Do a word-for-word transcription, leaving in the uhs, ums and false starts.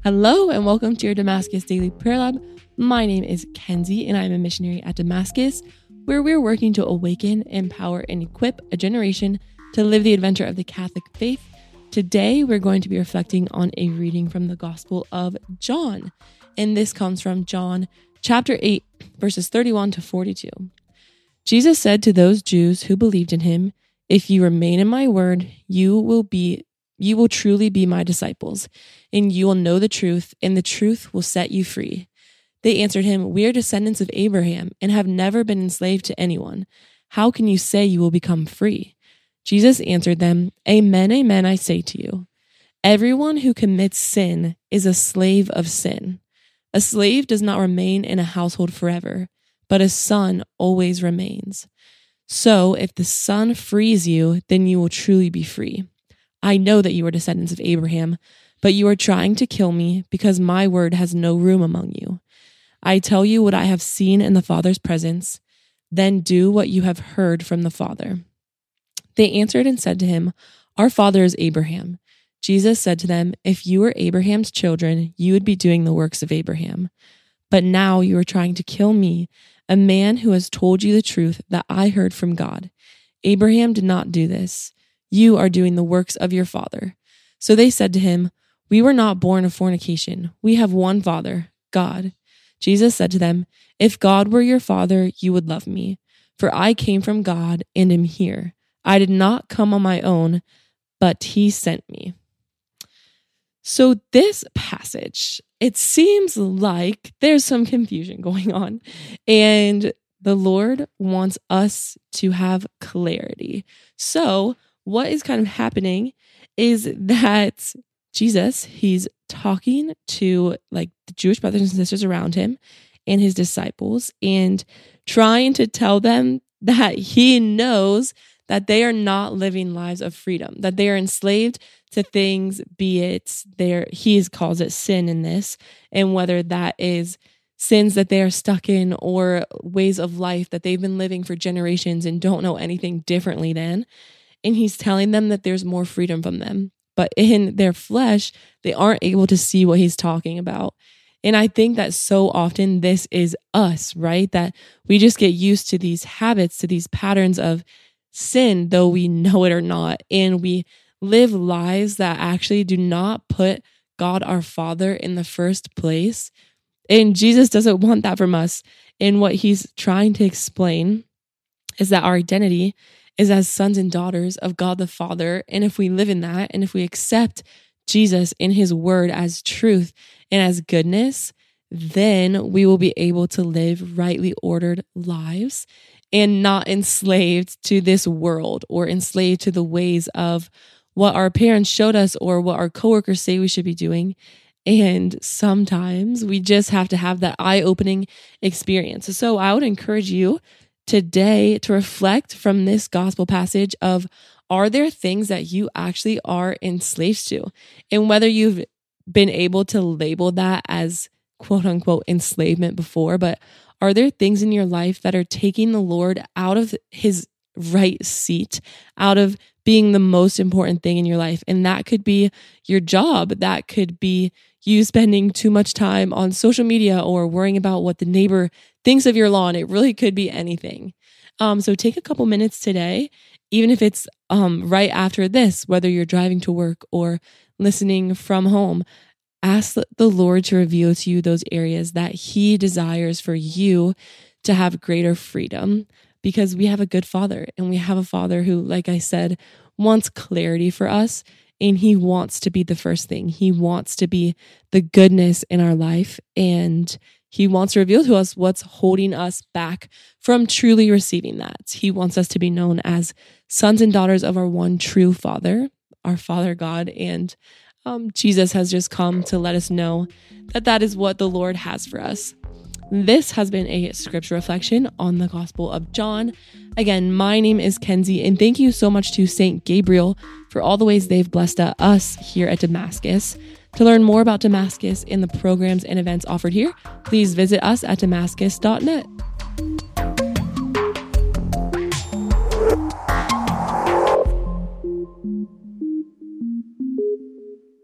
Hello and welcome to your Damascus Daily Prayer Lab. My name is Kenzie and I'm a missionary at Damascus, where we're working to awaken, empower, and equip a generation to live the adventure of the Catholic faith. Today, we're going to be reflecting on a reading from the Gospel of John, and this comes from John chapter eight, verses thirty-one to forty-two. Jesus said to those Jews who believed in him, "If you remain in my word, you will be You will truly be my disciples, and you will know the truth, and the truth will set you free." They answered him, "We are descendants of Abraham and have never been enslaved to anyone. How can you say you will become free?" Jesus answered them, "Amen, amen, I say to you, everyone who commits sin is a slave of sin. A slave does not remain in a household forever, but a son always remains. So if the Son frees you, then you will truly be free. I know that you are descendants of Abraham, but you are trying to kill me because my word has no room among you. I tell you what I have seen in the Father's presence, then do what you have heard from the Father." They answered and said to him, "Our father is Abraham." Jesus said to them, "If you were Abraham's children, you would be doing the works of Abraham. But now you are trying to kill me, a man who has told you the truth that I heard from God. Abraham did not do this. You are doing the works of your father." So they said to him, "We were not born of fornication. We have one Father, God." Jesus said to them, "If God were your father, you would love me, for I came from God and am here. I did not come on my own, but he sent me." So this passage, it seems like there's some confusion going on, and the Lord wants us to have clarity. So what is kind of happening is that Jesus, he's talking to like the Jewish brothers and sisters around him and his disciples and trying to tell them that he knows that they are not living lives of freedom, that they are enslaved to things, be it their, he calls it sin in this, and whether that is sins that they are stuck in or ways of life that they've been living for generations and don't know anything differently than. And he's telling them that there's more freedom from them. But in their flesh, they aren't able to see what he's talking about. And I think that so often this is us, right? That we just get used to these habits, to these patterns of sin, though we know it or not. And we live lives that actually do not put God our Father in the first place. And Jesus doesn't want that from us. And what he's trying to explain is that our identity is as sons and daughters of God the Father. And if we live in that, and if we accept Jesus in his word as truth and as goodness, then we will be able to live rightly ordered lives and not enslaved to this world or enslaved to the ways of what our parents showed us or what our coworkers say we should be doing. And sometimes we just have to have that eye-opening experience. So I would encourage you today to reflect from this gospel passage of, are there things that you actually are enslaved to? And whether you've been able to label that as quote unquote enslavement before, but are there things in your life that are taking the Lord out of his right seat, out of being the most important thing in your life? And that could be your job. That could be you spending too much time on social media or worrying about what the neighbor thinks of your lawn. It really could be anything. Um, so take a couple minutes today, even if it's um, right after this, whether you're driving to work or listening from home, ask the Lord to reveal to you those areas that he desires for you to have greater freedom, because we have a good Father, and we have a Father who, like I said, wants clarity for us, and he wants to be the first thing. He wants to be the goodness in our life, and he wants to reveal to us what's holding us back from truly receiving that. He wants us to be known as sons and daughters of our one true Father, our Father God, and um, Jesus has just come to let us know that that is what the Lord has for us. This has been a scripture reflection on the Gospel of John. Again, my name is Kenzie, and thank you so much to Saint Gabriel for all the ways they've blessed us here at Damascus. To learn more about Damascus and the programs and events offered here, please visit us at damascus dot net.